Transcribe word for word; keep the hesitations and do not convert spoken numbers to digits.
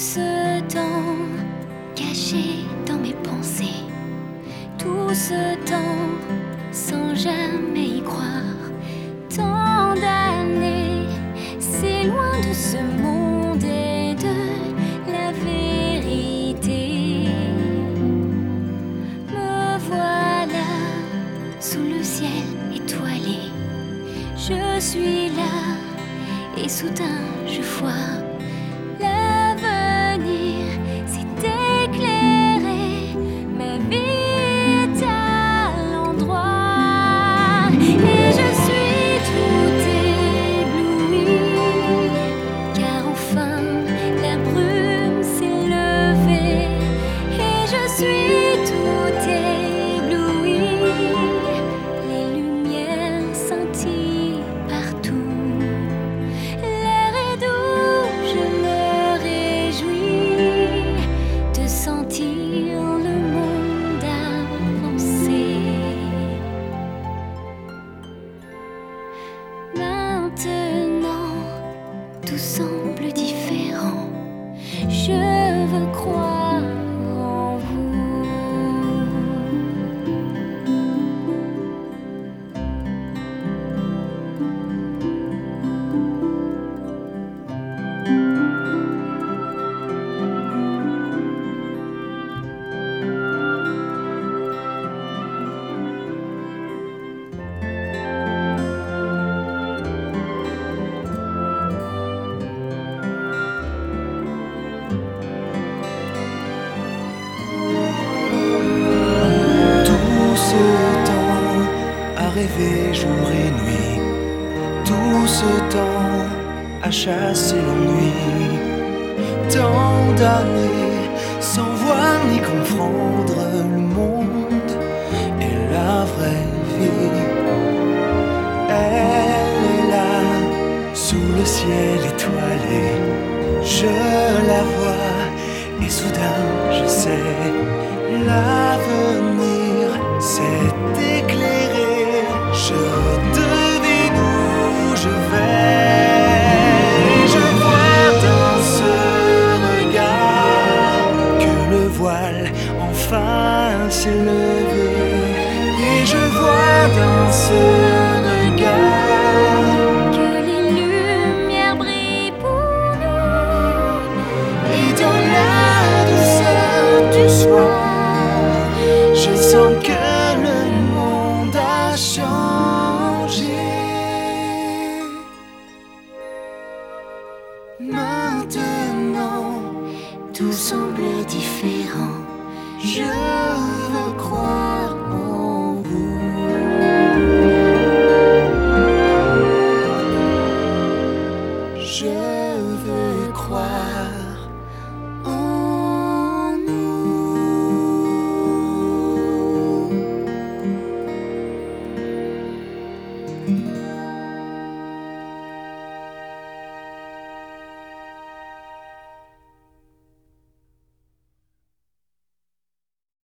ce temps caché dans mes pensées, tout ce temps sans jamais y croire, tant d'années, c'est loin de ce monde et de la vérité. Me voilà sous le ciel étoilé, je suis là et soudain je vois l'avenir s'est éclairé, ma vie est à l'endroit et je suis tout ébloui, car enfin la brume s'est levée et je suis tout ébloui, les lumières scintillent partout. Sentir le monde avancer. Maintenant, tout semble différent. Je veux croire en vous. Rêver jour et nuit, tout ce temps à chasser l'ennui, tant d'années sans voir ni comprendre le monde et la vraie vie. Elle est là, sous le ciel étoilé, je la vois et soudain je sais, l'avenir s'est éclairé. Je devine où je vais. Je vois dans ce regard que le voile enfin s'est levé. Et je vois dans ce regard que les lumières brillent pour nous. Et dans la douceur du soir, je sens que le monde a changé. Maintenant, tout semble différent. Je veux croire en vous. Je veux croire en nous.